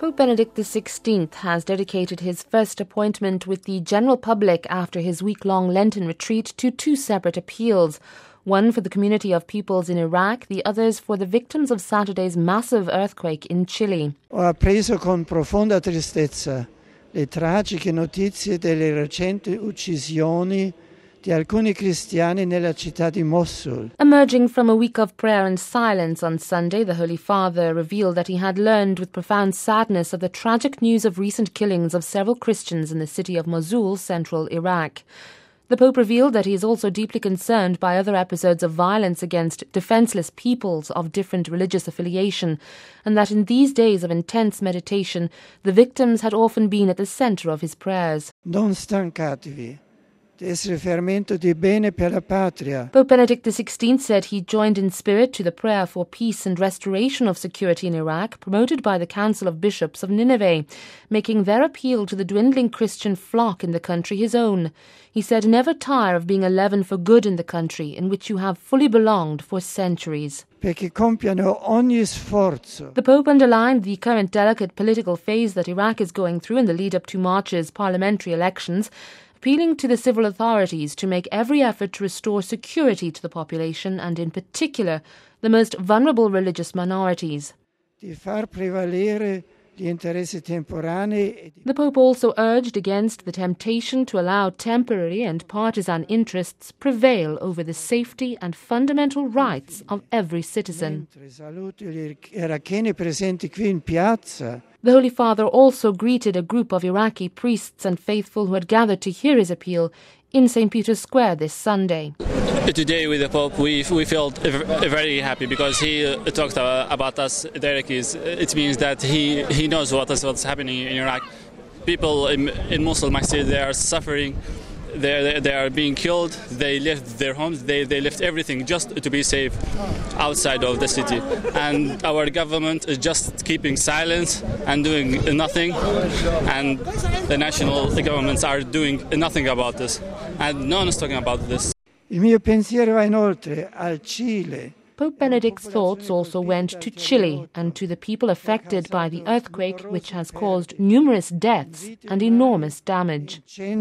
Pope Benedict XVI has dedicated his first appointment with the general public after his week-long Lenten retreat to two separate appeals, one for the community of peoples in Iraq, the others for the victims of Saturday's massive earthquake in Chile. Ho appreso con profonda tristezza le tragiche notizie delle recenti uccisioni di alcuni cristiani nella città di Mosul. Emerging from a week of prayer and silence on Sunday, the Holy Father revealed that he had learned with profound sadness of the tragic news of recent killings of several Christians in the city of Mosul, central Iraq. The Pope revealed that he is also deeply concerned by other episodes of violence against defenseless peoples of different religious affiliation, and that in these days of intense meditation, the victims had often been at the center of his prayers. Non stancatevi di essere fermento di bene per la patria. Pope Benedict XVI said he joined in spirit to the prayer for peace and restoration of security in Iraq, promoted by the Council of Bishops of Nineveh, making their appeal to the dwindling Christian flock in the country his own. He said, "Never tire of being a leaven for good in the country in which you have fully belonged for centuries." Perché compiano ogni sforzo. The Pope underlined the current delicate political phase that Iraq is going through in the lead-up to March's parliamentary elections, appealing to the civil authorities to make every effort to restore security to the population and, in particular, the most vulnerable religious minorities. Di far prevalere gli interessi temporanei. The Pope also urged against the temptation to allow temporary and partisan interests prevail over the safety and fundamental rights of every citizen. Saluto gli iracheni presenti qui in piazza. The Holy Father also greeted a group of Iraqi priests and faithful who had gathered to hear his appeal in St. Peter's Square this Sunday. Today with the Pope we felt very happy because he talked about us, the Iraqis. It means that he knows what's happening in Iraq. People in Mosul, Masjid, they are suffering. They are being killed. They left their homes. They left everything just to be safe outside of the city. And our government is just keeping silence and doing nothing. And the national governments are doing nothing about this. And no one is talking about this. Il mio pensiero va inoltre al Cile. Pope Benedict's thoughts also went to Chile and to the people affected by the earthquake, which has caused numerous deaths and enormous damage.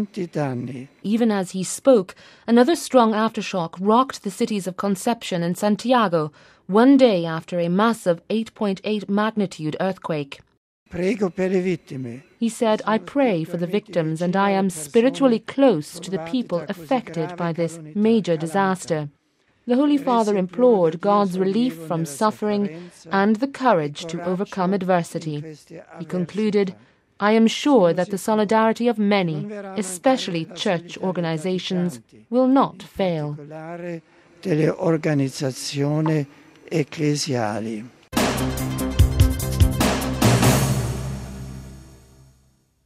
Even as he spoke, another strong aftershock rocked the cities of Concepcion and Santiago, one day after a massive 8.8 magnitude earthquake. Prego per le vittime. He said, "I pray for the victims and I am spiritually close to the people affected by this major disaster." The Holy Father implored God's relief from suffering and the courage to overcome adversity. He concluded, "I am sure that the solidarity of many, especially church organizations, will not fail." Delle organizzazioni ecclesiali.